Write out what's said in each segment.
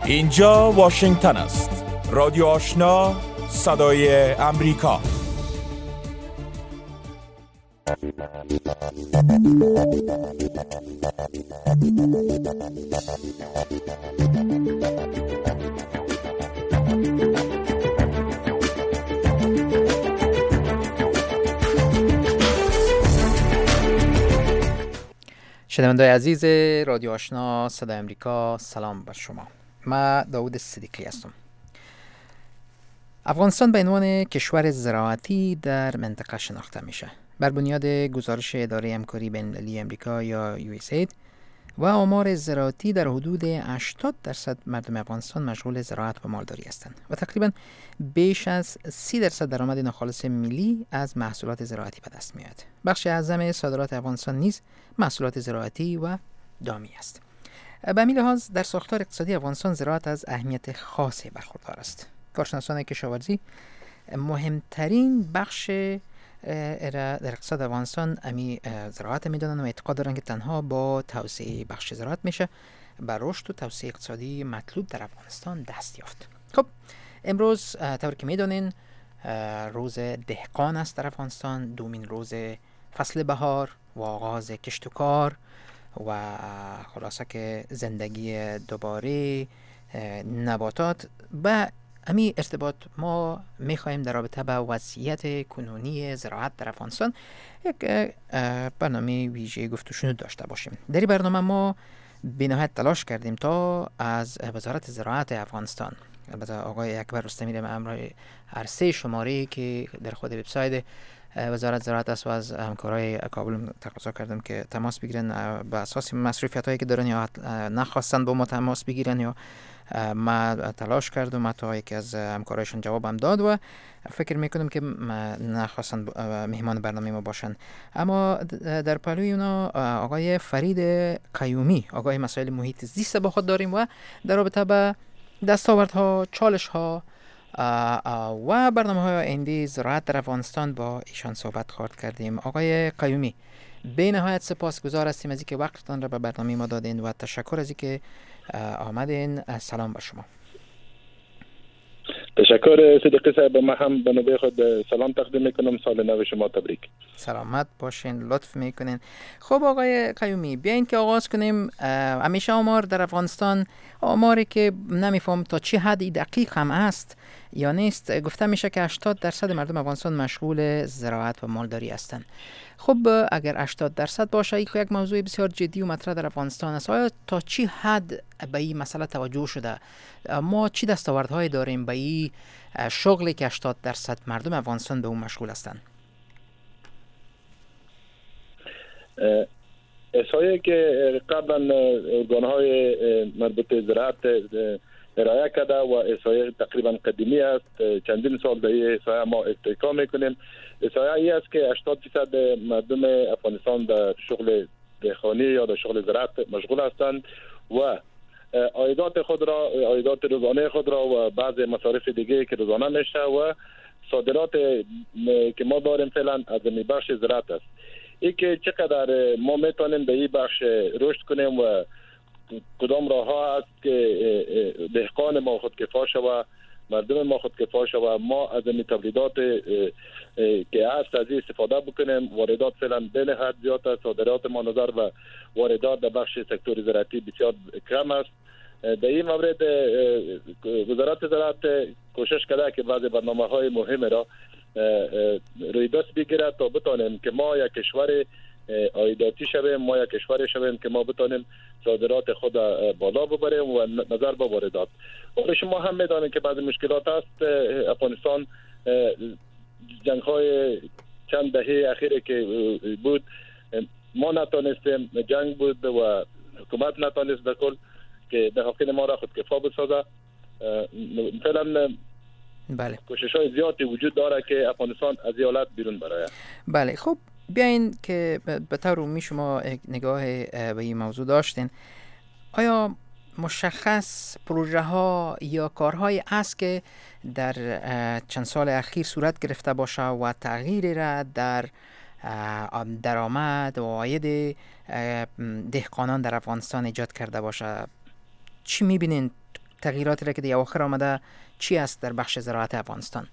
اینجا واشنگتن است. رادیو آشنا، صدای امریکا. شنونده‌های عزیز رادیو آشنا صدای امریکا، سلام بر شما. من داود صدیقی هستم. افغانستان به عنوان کشور زراعتی در منطقه شناخته میشه. بر بنیاد گزارش اداره همکاری بین‌المللی امریکا یا USAID و آمار زراعتی در حدود 80% مردم افغانستان مشغول زراعت و مالداری هستند و تقریبا بیش از 30% درآمد ناخالص ملی از محصولات زراعتی به دست میاد. بخش اعظم صادرات افغانستان نیز محصولات زراعتی و دامی است. به همین لحاظ در ساختار اقتصادی افغانستان زراعت از اهمیت خاصی برخوردار است. کارشناسان کشاورزی مهمترین بخش در اقتصاد افغانستان زراعت میدانند و اعتقاد دارند که تنها با توسعه بخش زراعت میشه بر رشد و توسعه اقتصادی مطلوب در افغانستان دست یافت. خب امروز طور که میدانین روز دهقان است در افغانستان، دومین روز فصل بهار و آغاز کشت و کار و خلاصه که زندگی دوباره نباتات. و همین ارتباط ما میخواهیم در رابطه با وضعیت کنونی زراعت در افغانستان یک برنامه ویژه گفت و شنود داشته باشیم. در این برنامه ما به نهایت تلاش کردیم تا از وزارت زراعت افغانستان، البته آقای اکبر رستمی در امر عرصه شماره که در خود وبسایت وزارت زراعت است و از همکارای کابل تقاضا کردم که تماس بگیرن به اساس مصروفیتایی که دارن یا نخواستن با ما تماس بگیرن، یا ما تلاش کردم تا یکی از همکارایشون جوابم داد و فکر میکنم که نخواستن مهمان برنامه ما باشن. اما در پلوی اونا آقای فرید قیومی، آقای مسائل محیط زیست با خود داریم و در رابطه با دستاوردها، چالش‌ها و برنامه‌های آینده زراعت در افغانستان با ایشان صحبت خواهد کردیم. آقای قیومی، به نهایت سپاسگزار هستیم از اینکه وقتتان را به برنامه ما دادین و تشکر از اینکه آمدین. سلام بر شما. تشکر صدیقی صاحب. من هم به نوبه خود سلام تقدیم میکنم. سال نو شما تبریک. سلامت باشین، لطف میکنین. خب آقای قیومی، بیاین که آغاز کنیم. همیشه آمار در افغانستان، آماری که نمیفهم تا چه حدی دقیق هم است یا نیست، گفته میشه که 80% مردم افغانستان مشغول زراعت و مالداری هستند. خب اگر 80% باشه، این یک موضوع بسیار جدی و مطرح در افغانستان است. آیا تا چه حد به این مسئله توجه شده؟ ما چی دستاوردهایی داریم به این شغلی که 80% مردم افغانستان به اون مشغول هستند؟ احصایه‌ای که قبلا ارگان‌های مربوط به زراعت ارائه کرده و احصایه تقریبا قدیمی است، چندین سال به این احصایه ما اتکا میکنیم. احصایه ای است که 80% مردم افغانستان در شغل دهقانی یا در شغل زراعت مشغول هستند و عایدات خود را، عایدات روزانه خود را و بعض مصارف دیگه که روزانه میشه و صادرات که ما داریم فعلا از این بخش زراعت است. ای که چقدر ما میتونیم به این بخش رشد کنیم و کدام راه ها است که دهقان ما خودکفا شود، مردم ما خودکفا شود، ما از این تولیدات که هست از این استفاده بکنیم. واردات فعلا به نهایت زیاد است. صادرات ما نظر و واردات در بخش سکتور زراعتی بسیار کم است. در این مورد وزارت زراعت کوشش کرده که بعضی برنامه‌های مهم را روی دست بگیرد تا بتانیم که ما یک کشور عایداتی شویم، ما یک کشور شویم که ما بتانیم صادرات خود بالا ببریم و نظر به واردات. و شما هم میدانید که بعضی مشکلات است. افغانستان جنگ‌های چند دهه اخیره که بود ما نتونستیم، جنگ بود و حکومت نتونست به کل که دهقان ما را خودکفا بسازه. فعلا بله، کوشش‌های زیادی وجود داره که افغانستان از این حالت بیرون برآید. بله. خب بیاین که به طور عمومی شما نگاه به این موضوع داشتین. آیا مشخص پروژه ها یا کارهای است که در چند سال اخیر صورت گرفته باشه و تغییری را در درآمد و عاید دهقانان در افغانستان ایجاد کرده باشه؟ چی میبینین تغییراتی را که در اواخر آمده چی است در بخش زراعت افغانستان؟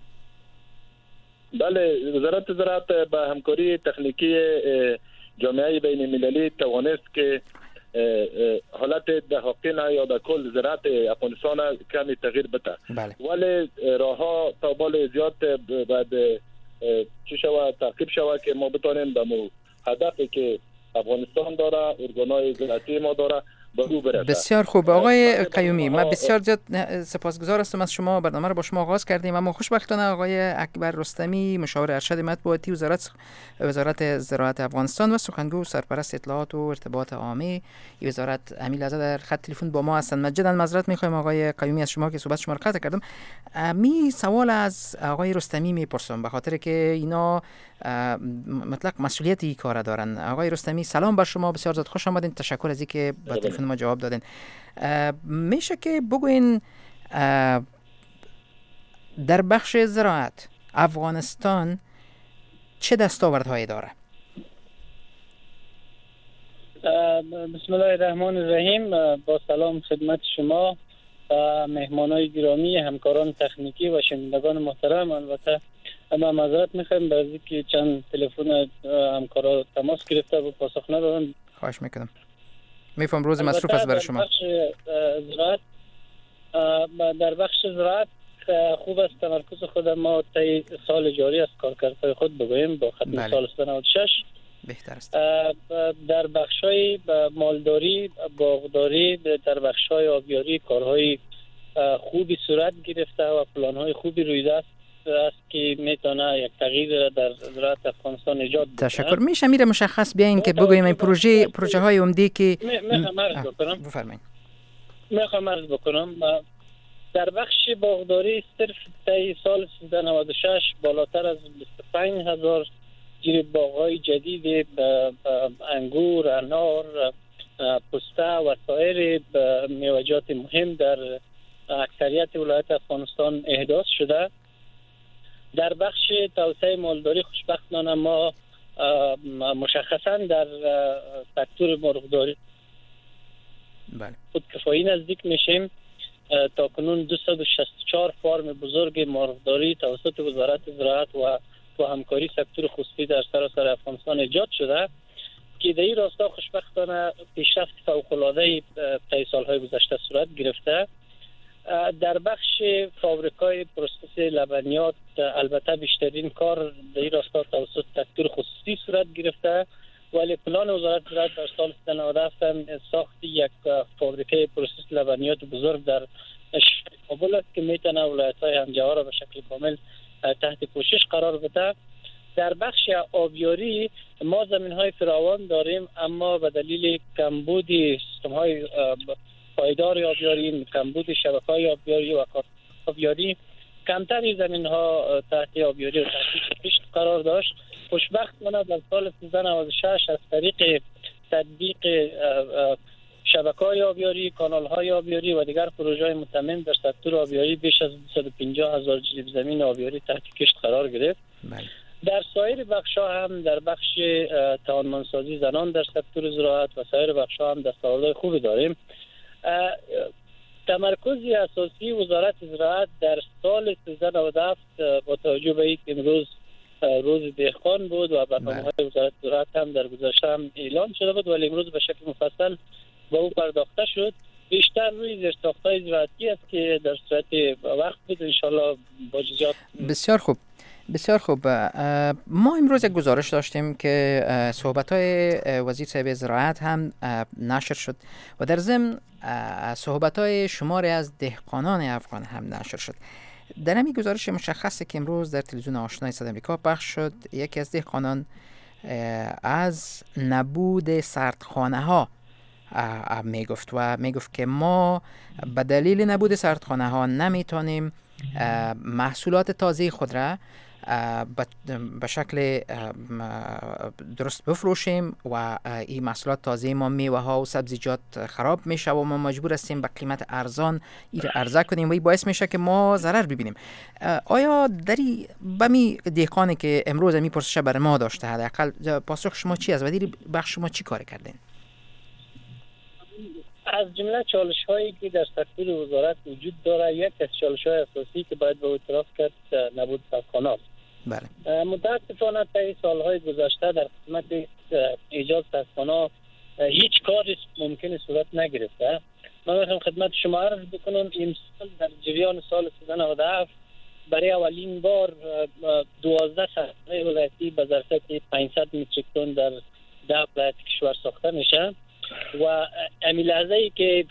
بله، وزارت زراعت با همکاری تکنیکی جامعه بین المللی توانست که حالت دهاقین یا در کل زراعت افغانستان کمی تغییر بده. بله. ولی راهها تا بال زیاد بعد چی شود تعقیب شود که ما بتانیم به هدفی که افغانستان داره، ارگانهای زراعتی ما داره بسیار خوب آقای قیومی، من بسیار زیاد سپاسگزار هستم از شما. برنامه رو با شما آغاز کردیم اما خوشبختانه آقای اکبر رستمی مشاور ارشد مطبوعاتی وزارت زراعت افغانستان و سخنگو سرپرست اطلاعات و ارتباط عامه وزارت امیل ازاده در خط تلفن با ما هستند. مجددا معذرت می‌خوایم آقای قیومی از شما که صحبت شما رو قطع کردم. سوال از آقای رستمی میپرسم به خاطر که اینا مطلق مسئولیت این کار دارن. آقای رستمی سلام بر شما، بسیار زیاد خوش آمدین، تشکر از اینکه با تلفن ما جواب دادین. میشه که بگوین در بخش زراعت افغانستان چه دستاوردهایی داره؟ بسم الله الرحمن الرحیم. با سلام خدمت شما و مهمانای گرامی، همکاران تکنیکی و شنوندگان محترم. البته ما معذرت می‌خوایم برای اینکه چند تلفن همکارا تماس گرفته و پاسخ ندادن. خواهش میکنم. میفهم روز مصروف است برای شما. در بخش زراعت خوب است تمرکز خود ما طی سال جاری از کارکردهای خود بگوییم با ختم سال 96 بهتر است. در بخش‌های مالداری، باغداری، در بخش‌های آبیاری کارهای خوبی صورت گرفته و پلان‌های خوبی رویده است که میتونه یک تغییر در زراعت افغانستان ایجاد بکنه. تشکر. میشه میره مشخص بیاین که بگویم این پروژه های عمده که میخوام عرض بکنم. در بخش باغداری صرف طی سال 96 بالاتر از 25000 جیر باغ‌های جدید انگور، انار، پسته و سایر میوه‌جات مهم در اکثریت ولایت افغانستان احداث شده. در بخش توسعه مالداری خوشبختانه ما مشخصا در سکتور مرغداری خودکفایی نزدیک میشیم. تا کنون 264 فارم بزرگ مرغداری توسط وزارت زراعت و با همکاری سکتور خصوصی در سراسر افغانستان ایجاد شده که در این راستا خوشبختانه پیشرفت فوق‌العاده طی سالهای گذشته صورت گرفته. در بخش فابریکای پروسس لبنیات البته بیشترین کار در این راستا توسط سکتور خصوصی صورت گرفته، ولی پلان وزارت زراعت در سال 97 ساخت یک فابریکه پروسس لبنیات بزرگ در کابل است که میتونه ولایت‌های همجوار را به شکل کامل تحت پوشش قرار بده. در بخش آبیاری ما زمین‌های فراوان داریم، اما به دلیل کمبود سیستم‌های پایدار آبیاری، کمبود شبکه‌های آبیاری و آبیاری، کمتری زمین‌ها تحت آبیاری و تحت پوشش قرار داشت. خوشبختانه در سال 1996 از طریق تطبیق شبکه‌های آبیاری، کانال‌های آبیاری و دیگر پروژه‌های متمم در سکتور آبیاری بیش از 250,000 جریب زمین آبیاری تحت کشت قرار گرفت. در سایر بخش‌ها هم در بخش توانمندسازی زنان در سکتور زراعت و سایر بخش‌ها هم دستاوردهای خوبی داریم. تمرکز اساسی وزارت زراعت در سال 2097 با توجه به اینکه امروز روز دهقان بود و برنامه‌های وزارت زراعت هم در گذشته هم اعلان شده بود، ولی امروز به شکل مفصل به او پرداخته شد. بیشتر روی زیرساخت‌های زراعتی است که در صورت وقت بود ان شاءالله با جزئیات. بسیار خوب. بسیار خوب. ما امروز یک گزارش داشتیم که صحبت‌های وزیر صاحب زراعت هم نشر شد و در ضمن صحبت‌های شماری از دهقانان افغان هم نشر شد. در همین گزارش مشخصه که امروز در تلویزیون آشنای صدای آمریکا پخش شد، یکی از دهقانان از نبود سردخانه‌ها میگفت و میگفت که ما به دلیل نبود سردخانه‌ها نمیتونیم محصولات تازه خود را به شکل درست بفروشیم و این محصولات تازه ما میوه ها و سبزیجات خراب میشه و ما مجبور هستیم به قیمت ارزان این عرضه کنیم و این باعث میشه که ما ضرر ببینیم. آیا دری بمی دهقانی که امروز می پرسش بر ما داشته حداقل پاسخ شما چی است و دیری بخش شما چی کار کردین؟ از جمله چالش هایی که در سکتور وزارت وجود داره، یک از چالش های اساسی که باید به اعتراف کرد نبود سرخانه است. بله. متاسفانه طی سالهای گذشته در خدمت ایجاد سرخانه هیچ کاری ممکن صورت نگرفته. من میخوام خدمت شما عرض بکنم این سال در جریان سال 97 برای اولین بار 12 سرخانه ولایتی به ظرفیت 500 متریک تن در 10 ولایت کشور ساخته میشه و امی لحظه ای که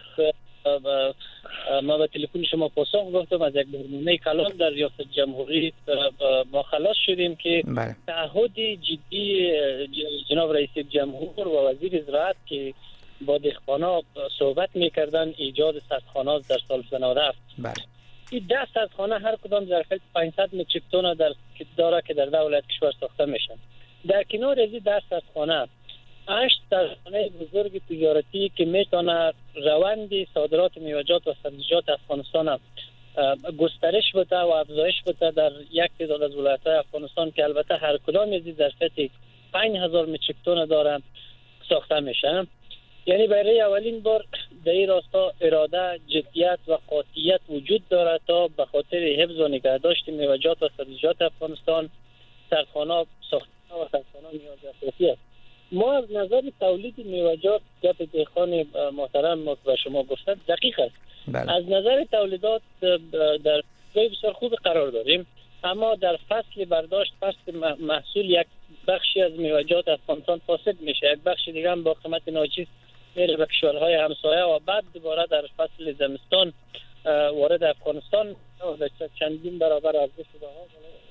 ما به تلفن شما پاسخ گفتم از یک برنامه کلان در ریاست جمهوری ما خلاص شدیم که تعهد جدی جناب رئیس جمهور و وزیر زراعت که با دهقانا صحبت میکردن ایجاد سدخانه در سال 97. بله. این 10 سدخانه هر کدام ظرفیت 500 متریک تن داره که در 10 ولایت کشور ساخته میشن. در کنار از 10 سدخانه 8 سدخانه بزرگ تجارتی که میتونه روند صادرات میوه‌جات و سبزیجات افغانستان گسترش بده و افزایش بده در یک تعداد از ولایت‌های افغانستان که البته هر کدام از این ظرفیت 5000 متریک تن دارن ساخته میشه. یعنی برای اولین بار در این راستا اراده، جدیت و قاطعیت وجود دارد تا به خاطر حفظ و نگهداشت میوه‌جات و سبزیجات افغانستان سدخانه ساخته و سدخانه نیاز اساسی است. ما از نظر تولید میوه‌جات گپ دهقان محترم و شما گفتن دقیق است. بله. از نظر تولیدات در جای بسیار خوب قرار داریم، اما در فصل برداشت فصل محصول یک بخشی از میوه‌جات افغانستان فاسد میشه، یک بخش دیگه هم با قیمت ناچیز میره به کشورهای همسایه و بعد دوباره در فصل زمستان وارد افغانستان و چندین برابر ارزش بها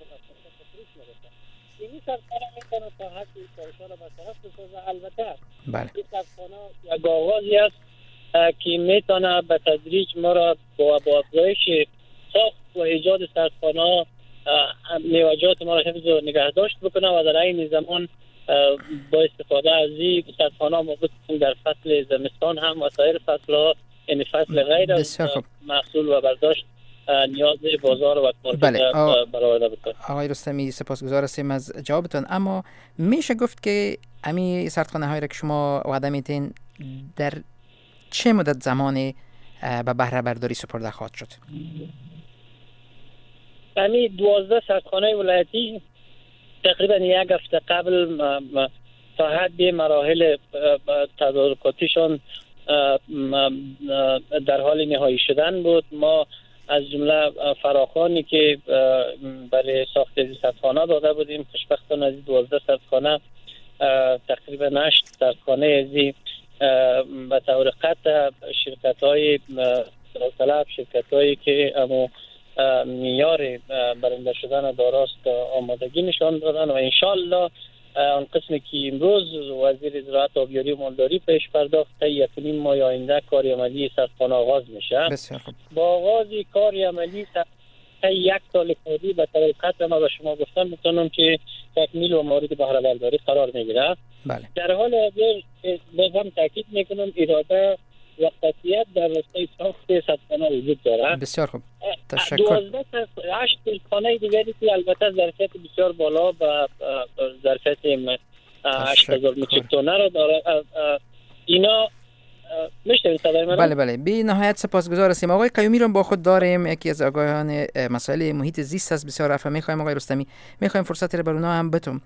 این سرخانه میتونه تا حدی کارشان را برطرف بسازه. البته این سرخانه یک آغازی است که میتونه به تدریج ما را با افزایش ساخت و ایجاد سرخانه میوه‌جات ما را حفظ و نگهداشت بکنه و در این زمان با استفاده از این سرخانه ما بتونیم در فصل زمستان هم و سایر فصل‌ها یعنی فصل غیر از محصول و برداشت نیاز بازار و مارکت برآورده بکنه. آقای رستمی سپاسگزار هستیم از جوابتون، اما میشه گفت که امی سردخانه هایی را که شما وعده میتین در چه مدت زمانی به بهره برداری سپرده خواهد شد؟ امی 12 سردخانه ولایتی تقریبا یک هفته قبل تا حد مراحل تدارکاتیشان در حال نهایی شدن بود. ما از جمله فراخوانی که برای ساخت از سدخانه داده بودیم، خوشبختانه از 12 سدخانه تقریبا 8 سدخانه از به طور قطع شرکت‌های طلب، شرکت‌هایی که معیار برنده شدن داراست آمادگی نشان دادن و انشالله آن قسمی که امروز وزیر زراعت آبیاری و مالداری پیش پرداخت تا 1.5 ماه آینده کار عملی سدخانه آغاز میشه. با آغاز کار عملی تا 1 سال کاری به طور قطع ما به شما گفتم میتونم که تکمیل و مورد بهره برداری قرار میگیره. در حال حاضر باز هم تاکید میکنم اراده و قطعیت در راستای ساخت سدخانه وجود داره. بسیار خوب، تشکر. 12 تا 8 سدخانه دیگری که البته ظرفیت بسیار بالا و ظرفیت 8000 متریک تن را داره. اینا میشنوید صدای من؟ بله بی نهایت سپاسگزار هستیم. آقای قیومی رو با خود داریم، یکی از آگاهان مسائل محیط زیست است. بسیار عفو می‌خوایم آقای رستمی، می‌خوایم فرصتی رو بر اونها هم بتم.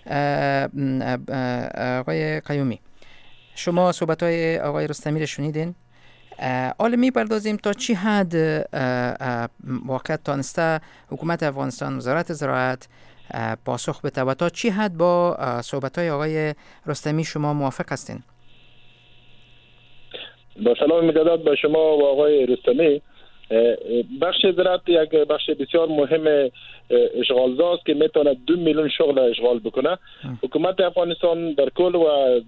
آقای قیومی، شما صحبت‌های آقای رستمی رو شنیدین. حالا می‌پردازیم تا چی حد واقعا تانسته حکومت افغانستان، وزارت زراعت پاسخ بده و تا چی حد با صحبت‌های آقای رستمی شما موافق هستین؟ با سلام مجدد به شما و آقای رستمی. بخش زراعت یک بخش بسیار مهم اشغالزاست که میتونه 2 میلیون شغل اشغال بکنه. حکومت افغانستان در کل و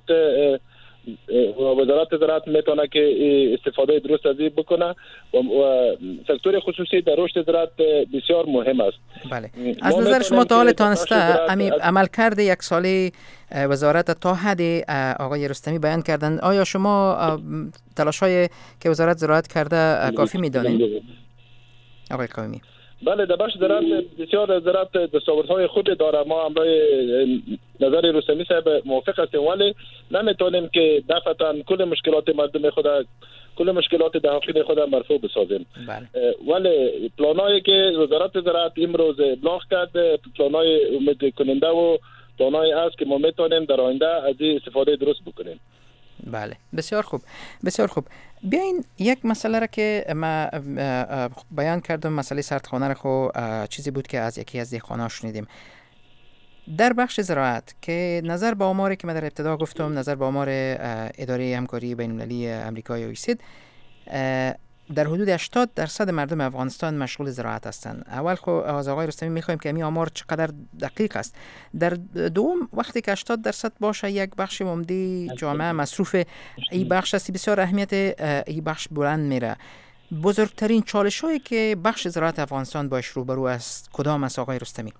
وزارت زراعت میتونه که استفاده درست از این بکنه و سکتور خصوصی در رشد زراعت بسیار مهم است. بله. از نظر شما تا حال تانسته عمل کرده یک ساله وزارت تا حد آقای رستمی بیان کردن، آیا شما تلاش‌های که وزارت زراعت کرده کافی می‌دانید؟ آقای قیومی، بله، در بخش زراعت بسیار زراعت دستاوردهای خوبی داره. ما امروی نظر رستمی صاحب موافق هستیم، ولی نمیتونیم که دفعتا کل مشکلات مردم خود، کل مشکلات دهقان خود مرفوع بسازیم. بله. ولی پلانایی که وزارت زراعت امروز ابلاغ کرد، پلانای امید کننده و پلانایی است که ما میتونیم در آینده از این استفاده درست بکنیم. بله، بسیار خوب، بسیار خوب. بیاین یک مسئله را که ما بیان کردم، مسئله سردخانه را خو چیزی بود که از یکی از دهقانا شنیدیم. در بخش زراعت که نظر به آماری که من در ابتدا گفتم، نظر به آمار اداره همکاری بین‌المللی آمریکا یا OECD، در حدود 80% مردم افغانستان مشغول زراعت هستند. اول خو از آقای رستمی میخوایم که این آمار چقدر دقیق است. در دوم، وقتی که 80% باشه یک بخش عمده جامعه مصروف این بخش است، بسیار اهمیت این بخش بلند میره. بزرگترین چالش‌هایی که بخش زراعت افغانستان باش روبرو است کدام است آقای رستمی؟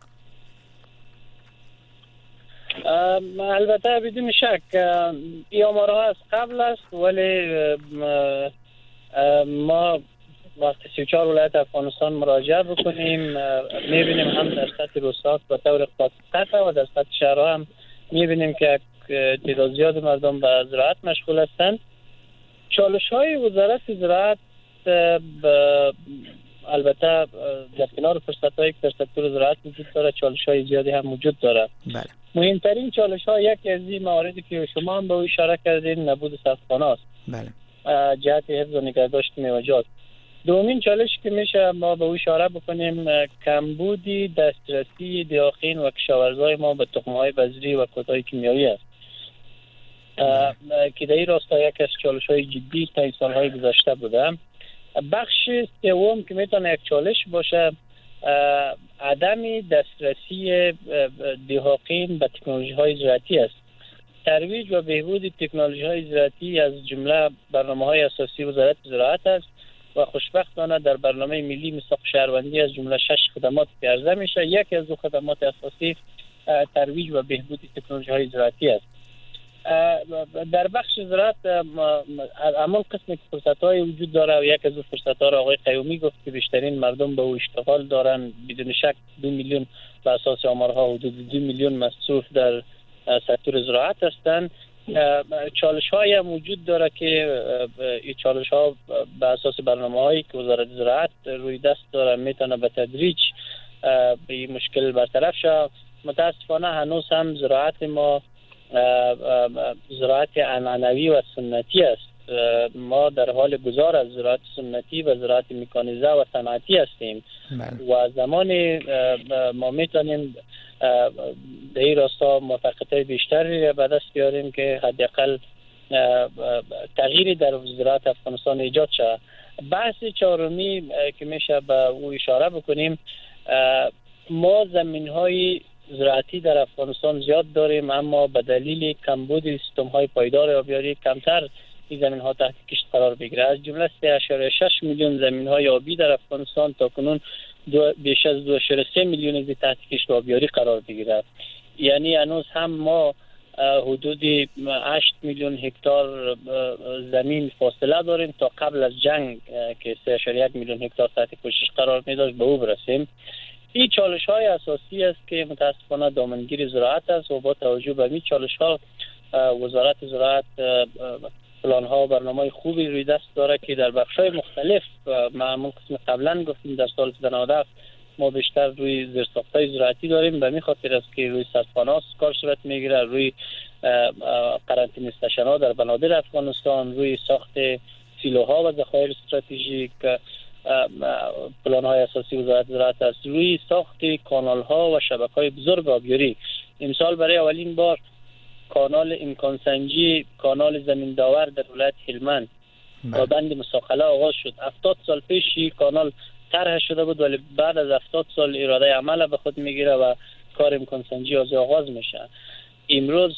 البته بدون شک این آمارها از قبل است، ولی ما وقتی 34 ولایت افغانستان مراجعه بکنیم میبینیم هم در سطح روستاها به طور قطع و در سطح شهرها هم میبینیم که تعداد زیاد مردم به زراعت مشغول هستند. چالش‌های وزارت زراعت البته در کنار فرصت‌هایی که در سکتور زراعت وجود داره، چالش‌های زیادی هم وجود داره. بله. مهمترین چالش‌ها یکی از این مواردی که شما هم به او اشاره کردین نبود سردخانه است. بله. جهت حفظ و نگهداشت میوه‌جات. دومین چالش که میشه ما به او اشاره بکنیم کمبودی دسترسی دهقان و کشاورزای ما به تخم‌های بذری و کودهای کیمیایی است. که در این راستا یک از چالش‌های جدی تا سال‌های گذشته بوده. بخش سوم که میتونه یک چالش باشه عدم دسترسی دهقان به تکنولوژی‌های زراعتی است. ترویج و بهبود تکنولوژی‌های زراعتی از جمله برنامه‌های اساسی وزارت زراعت است و خوشبختانه در برنامه ملی میثاق شهروندی از جمله 6 خدمات که عرضه میشه، یکی از دو خدمات اساسی ترویج و بهبود تکنولوژی‌های زراعتی است. در بخش زراعت همون قسم که فرصت‌های وجود داره و یک از اون فرصت‌ها را آقای قیومی گفت که بیشترین مردم به او اشتغال دارن. بدون شک 2 میلیون به اساس آمارها حدود 2 میلیون مصروف در سکتور زراعت هستند. چالش‌های هم وجود داره که این چالش‌ها به اساس برنامه‌هایی که وزارت زراعت روی دست داره میتونه به تدریج به این مشکل برطرف شه. متاسفانه هنوز هم زراعت ما زراعت عنعنوی و سنتی است. ما در حال گذار از زراعت سنتی و زراعت مکانیزه و صنعتی هستیم. و زمان ما میتونیم در این راستا موفقیت بیشتری به دست بیاریم که حداقل تغییری در زراعت افغانستان ایجاد شود. بحث چهارمی که میشه به او اشاره بکنیم، ما زمین‌های زراعتی در افغانستان زیاد داریم، اما به دلیل کمبود سیستم‌های پایدار آبیاری کمتر این زمین‌ها تحت کشت قرار بگیره. از جمله 3.6 میلیون زمین‌های آبی در افغانستان تاکنون بیش از 2.3 میلیون از تحت کشت آبیاری قرار بگیره. یعنی هنوز هم ما حدود 8 میلیون هکتار زمین فاصله داریم تا قبل از جنگ که 3.1 میلیون هکتار تحت پوشش قرار می‌داشت به او برسیم. این چالش‌های اساسی است که متاسفانه دامنگیر زراعت است و با توجه به این چالش‌ها وزارت زراعت پلان‌ها و برنامه‌های خوبی روی دست داره که در بخش‌های مختلف معمول قسم قبلا گفتیم در سال 2019 ما بیشتر روی زیرساخت‌های زراعتی داریم. به این خاطر است که روی سردخانه‌ها کار صورت می‌گیره، روی قرنطینه استشن‌ها در بنادر افغانستان، روی ساخت سیلوها و ذخایر استراتژیک پلان‌های اساسی وزارت زراعت است، روی ساخت کانال‌ها و شبکه‌های بزرگ آبیاری. امسال برای اولین بار کانال امکان سنجی، کانال زمین داور در ولایت هلمند با بند مساقله آغاز شد. 70 سال پیش کانال طرح شده بود ولی بعد از 70 سال اراده عمل به خود میگیره و کار امکان سنجی از آغاز میشه. امروز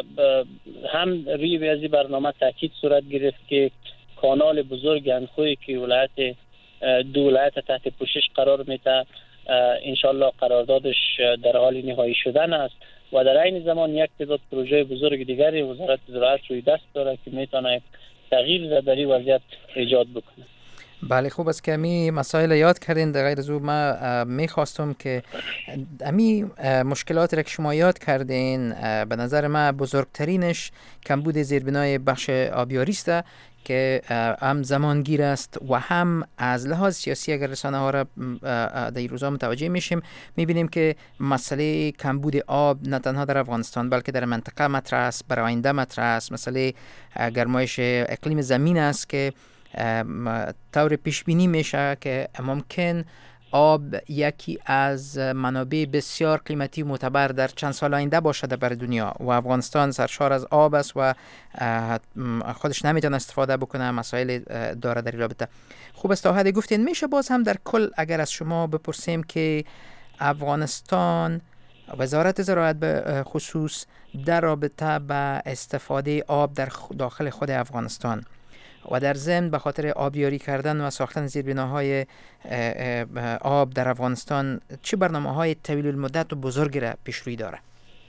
هم روی از این برنامه تاکید صورت گرفت که کانال بزرگ انخوی که دو ولایت تحت پوشش قرار میده انشالله قراردادش در حال نهایی شدن است و در این زمان یک تعداد پروژه بزرگ دیگری وزارت زراعت روی دست داره که میتونه تغییر در این وضعیت ایجاد بکنه. بله خوب است که امی مسائل یاد کردین. در غیر از او ما میخواستم که امی مشکلات را که شما یاد کردین به نظر ما بزرگترینش کمبود زیربنای بخش آبیاری است که هم زمانگیر است و هم از لحاظ سیاسی اگر رسانه ها را در این روزها متوجه میشیم میبینیم که مسئله کمبود آب نه تنها در افغانستان بلکه در منطقه مطرح است، برای آینده مطرح است. مسئله گرمایش اقلیم زمین است که طور پیش بینی میشه که ممکن آب یکی از منابع بسیار قیمتی و معتبر در چند سال آینده باشد بر دنیا و افغانستان سرشار از آب است و خودش نمیتونه استفاده بکنه. مسائل داره در این رابطه. خوب است تا حدی گفتین. میشه باز هم در کل اگر از شما بپرسیم که افغانستان وزارت زراعت به خصوص در رابطه به استفاده آب در داخل خود افغانستان و در ضمن به خاطر آبیاری کردن و ساختن زیربناهای آب در افغانستان چه برنامه‌های طویل المدت و بزرگی را پیش روی داره؟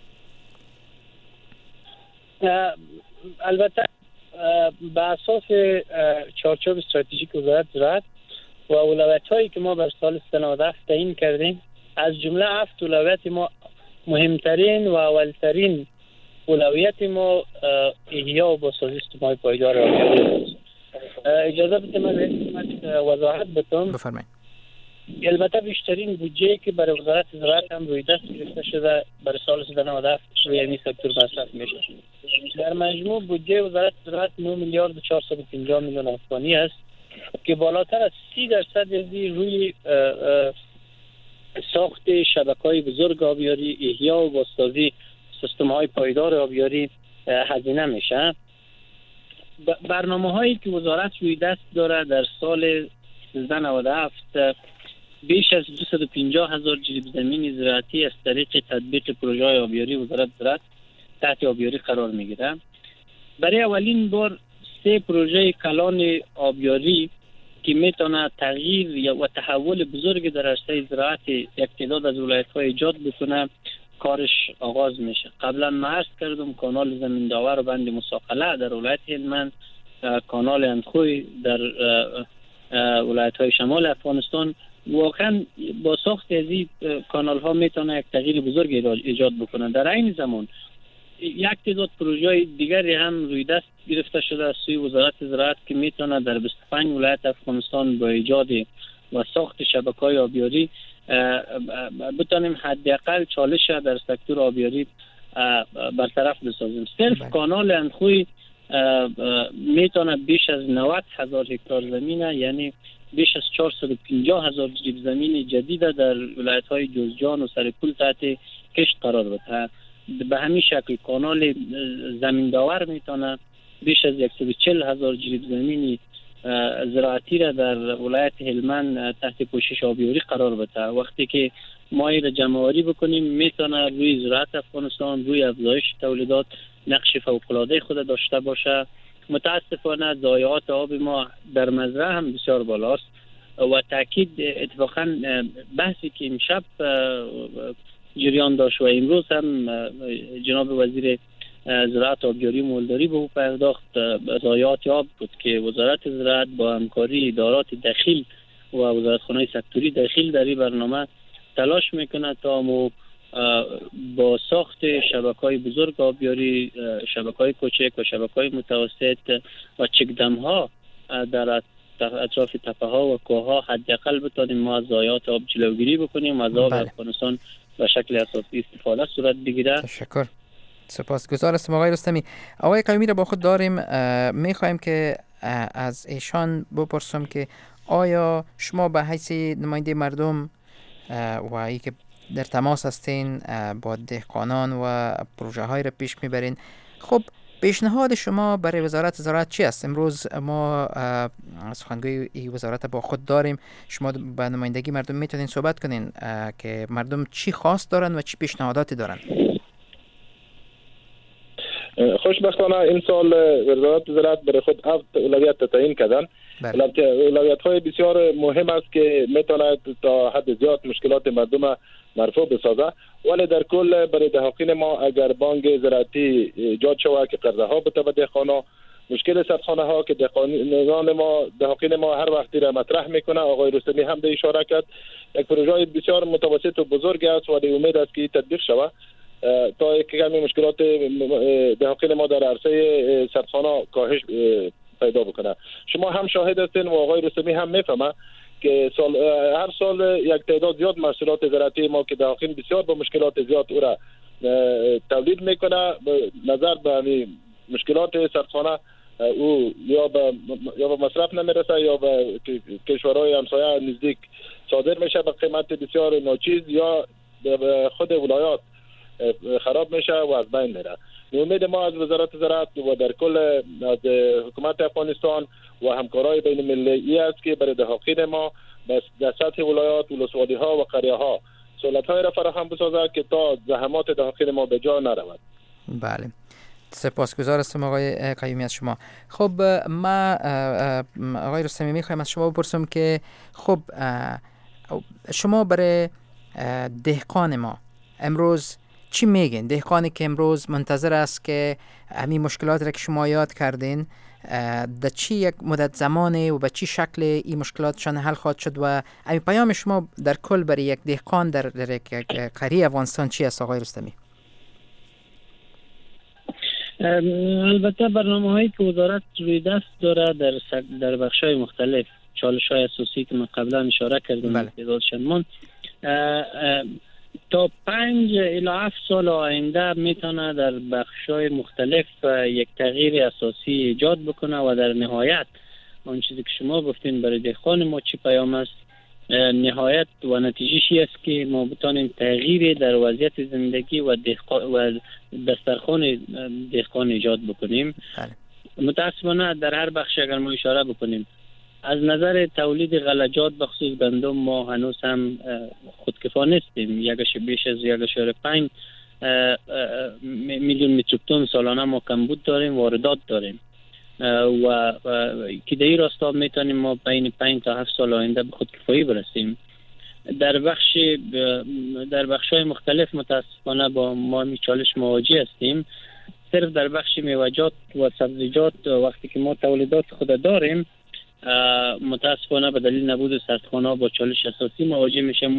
البته به اساس چارچوب استراتژیک وزارت زراعت و اولویت‌هایی که ما بر سال 97 تعیین کردیم، از جمله 7 اولویت ما مهمترین و اولترین اولویت ما احیا و بازسازی سیستم‌های پایدار آبیاری است. اجازه بدید من وضاحت بدم. بفرمایید. البته بیشترین بودجه که برای وزارت زراعت هم روی دست گرفته شده برای سال 97 روی این سکتور مصرف میشه. در مجموع بودجه وزارت زراعت 9 میلیارد و 450 میلیون افغانی است که بالاتر از 30% از روی ساخت شبکه‌های بزرگ آبیاری، احیا و بازسازی سیستم‌های پایدار آبیاری هزینه میشه. برنامه‌هایی که وزارت روی دست داره در سال 1397 بیش از 250,000 جریب زمین زراعتی از طریق تطبیق پروژه آبیاری وزارت زراعت تحت آبیاری قرار میگیره. برای اولین بار 3 پروژه کلان آبیاری که میتونه تغییر و تحول بزرگ در عرصه زراعت یک تعداد از ولایت‌ها ایجاد بکنه کارش آغاز میشه. قبلا ما عرض کردم کانال زمین داور و بند مساقله در ولایت هلمند، کانال اندخوی در ولایت‌های شمال افغانستان. واقعا با ساخت از این کانال ها میتونه یک تغییر بزرگ ایجاد بکنه. در این زمان یک تعداد پروژه دیگری هم روی دست گرفته شده از سوی وزارت زراعت که میتونه در 25 ولایت افغانستان با ایجاد و ساخت شبکه‌های آبیاری بتونیم حداقل چالش در سکتور آبیاری برطرف بسازیم. صرف کانال اندخوی میتونه بیش از 90,000 هکتار زمینه، یعنی بیش از 450,000 جریب زمین جدید در ولایت‌های جوزجان و سرپول تحت کشت قرار بده. به همین شکل کانال زمین داور میتونه بیش از 140,000 جریب زمین زراعتی را در ولایت هلمند تحت پوشش آبیاری قرار بده. وقتی که ما این را جمع‌آوری بکنیم میتونه روی زراعت افغانستان، روی افزایش تولیدات نقش فوق‌العاده خود داشته باشه. متاسفانه ضایعات آب ما در مزرعه هم بسیار بالاست و تاکید اتفاقا بحثی که امشب جریان داشت و امروز هم جناب وزیر زراعت آبیاری مولداری به او پرداخت، ضایعات آب بود که وزارت زراعت با همکاری ادارات داخل و وزارتخانه سکتوری داخل در این برنامه تلاش میکنه تا با ساخت شبکه‌های بزرگ آبیاری، شبکه‌های کوچک و شبکه‌های متوسط و چکدم‌ها در اطراف تپه‌ها و کوه‌ها حداقل بتونیم ما از ضایعات آب جلوگیری بکنیم، از آب افغانستان به شکل اساسی استفاده صورت بگیره. تشکر. سپاسگزار هستم آقای رستمی. آقای قیومی را با خود داریم. می‌خوایم که از ایشان بپرسم که آیا شما به حیث نماینده مردم و ای که در تماس هستین با دهقانان و پروژه های را پیش میبرین، خب پیشنهاد شما برای وزارت زراعت چی است؟ امروز ما سخنگوی این وزارت با خود داریم، شما به نمایندگی مردم میتونین صحبت کنین که مردم چی خواست دارن و چی پیشنهاداتی دارن. خوشبختانه این سال وزارت زراعت برای خود 7 اولویت تعیین کردن. اولویت های بسیار مهم است که میتونه تا حد زیاد مشکلات مردم مرفوع بسازه، ولی در کل برای دهقان ما اگر بانک زراعتی ایجاد شود که قرضه ها بده به دهقانا مشکل سردخانه ها که دهقان ما هر وقتی را مطرح میکنه. آقای رستمی هم به اشاره کرد یک پروژه بسیار متوسط و بزرگ است و امید است که تطبیق شود تا یک کمی مشکلات دهقان ما در عرصه سردخانه کاهش پیدا بکنه. شما هم شاهد هستین و آقای رستمی هم میفهمه که هر سال یک تعداد زیاد محصولات زراعتی ما که دهقان بسیار با مشکلات زیاد او را تولید میکنه، نظر به مشکلات سردخانه او یا به مصرف نمیرسه یا به کشورهای همسایه نزدیک صادر میشه به قیمت بسیار ناچیز یا به خود ولایات خراب میشه و از بین میره. امید ما از وزارت زراعت و در کل از حکومت افغانستان و همکارای بین المللی است که برای دهقان ما در سطح ولایات، ولسوالی ها و قریه ها سهولت های را فراهم بسازد که تا زحمات دهقان ما به جا نرود. بله، سپاسگزار هستم آقای قیومی از شما. خب ما آقای رستمی میخوایم از شما بپرسم که خب شما برای دهقان ما امروز چی میگین؟ دهقانی که امروز منتظر است که همین مشکلات را که شما یاد کردین در چی یک مدت زمانی و به چی شکل این مشکلاتشان حل خواهد شد و همین پیام شما در کل برای یک دهقان در قریه افغانستان چی است آقای رستمی؟ البته برنامه‌هایی که وزارت روی دست داره در بخش‌های مختلف، چالش‌های اساسی که من قبلا اشاره کردم تعدادشان تا 5 الی 7 سال آینده میتونه در بخش‌های مختلف یک تغییر اساسی ایجاد بکنه و در نهایت اون چیزی که شما گفتین برای دهقان ما چی پیام است، نهایت و نتیجه‌ش است که ما بتونیم تغییری در وضعیت زندگی و دسترخوان دهقان ایجاد بکنیم. متاسفانه در هر بخش اگر ما اشاره بکنیم از نظر تولید غلجات بخصوص گندم ما هنوز هم خودکفا نیستیم. بیش از 1.5 میلیون متریک تن سالانه ما کمبود داریم، واردات داریم و که در این راستا میتونیم ما بین 5 تا 7 سال آینده به خودکفایی برسیم. در بخش‌های مختلف متاسفانه با ما چالش مواجه هستیم. صرف در بخش میوه‌جات و سبزیجات وقتی که ما تولیدات خود داریم متاسفانه به دلیل نبود سردخانه‌ها با چالش اساسی مواجه میشه.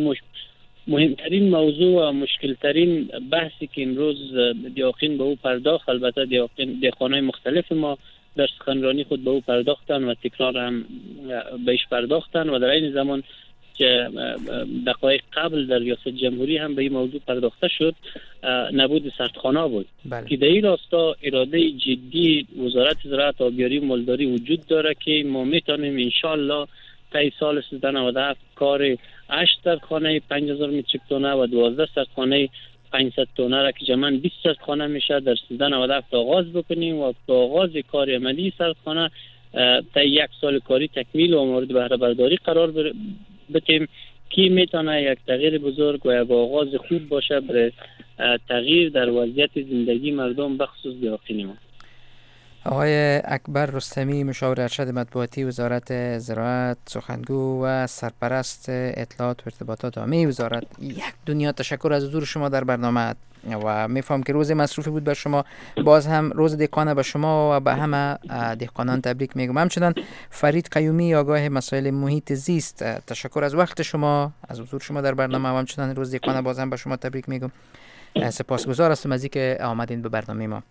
مهمترین موضوع و مشکلترین بحثی که امروز دهقان به او پرداخت، البته دهقان‌های مختلف ما در سخنرانی خود به او پرداختن و تکرار هم بهش پرداختن و در این زمان که دقایق قبل در ریاست جمهوری هم به این موضوع پرداخته شد، نبود سردخانه بود. که در این راستا اراده جدی وزارت زراعت، آبیاری و مالداری وجود داره که ما میتونیم انشالله طی سال 1397 کار 8 سردخانه 5000 متریک تن و 12 سردخانه 500 تن را که جمعاً 20 سردخانه میشه در 1397 آغاز بکنیم و با آغاز کار عملی سردخانه طی 1 سال کاری تکمیل و مورد بهره برداری قرار بتیم که میتونه یک تغییر بزرگ و یک آغاز خوب باشه برای تغییر در وضعیت زندگی مردم بخصوص دهقان ما. آقای اکبر رستمی، مشاور ارشد مطبوعاتی وزارت زراعت، سخنگو و سرپرست اطلاعات و ارتباطات عامه وزارت، یک دنیا تشکر از حضور شما در برنامه و میفهم که روز مصروفی بود بر شما. باز هم روز دهقان به شما و به همه دهقانان تبریک میگم. همچنان فرید قیومی، آگاه مسائل محیط زیست، تشکر از وقت شما، از حضور شما در برنامه و همچنان روز دهقان باز هم به شما تبریک میگم. سپاسگزار هستم از اینکه آمدین به برنامه ما.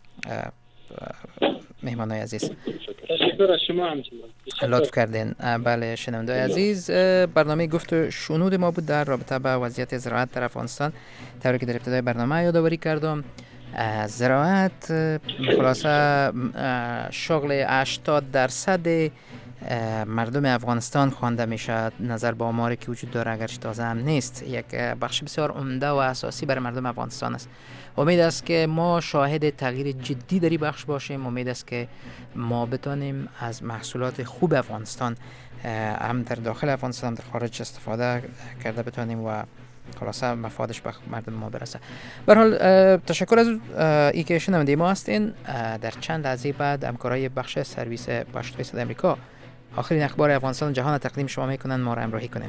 مهمانای عزیز، تشکر از شما همچنان لطف کردین. بله شنوندای عزیز، برنامه گفت و شنود ما بود در رابطه با وضعیت زراعت در افغانستان. طوری که در ابتدای برنامه یادآوری کردم، زراعت خلاصه شغل 80% مردم افغانستان خوانده میشه نظر به آماری که وجود داره، اگرچه تازه هم نیست. یک بخش بسیار عمده و اساسی برای مردم افغانستان است. امید است که ما شاهد تغییر جدی در این بخش باشیم. امید است که ما بتانیم از محصولات خوب افغانستان هم در داخل افغانستان هم در خارج استفاده کرده بتانیم و خلاصه مفادش به مردم ما برسه. به هر حال تشکر از ای که شنونده ما هستین. در چند لحظه بعد همکارای بخش سرویس پشتوی صدای آمریکا آخرین اخبار افغانستان و جهان تقدیم شما میکنن. ما را همراهی کنین.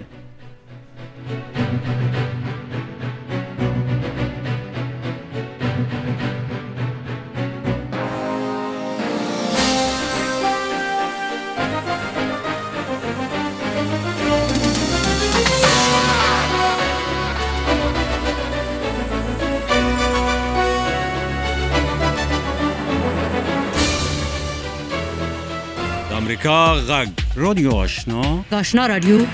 امریکا غږ رادیو آشنا آشنا رادیو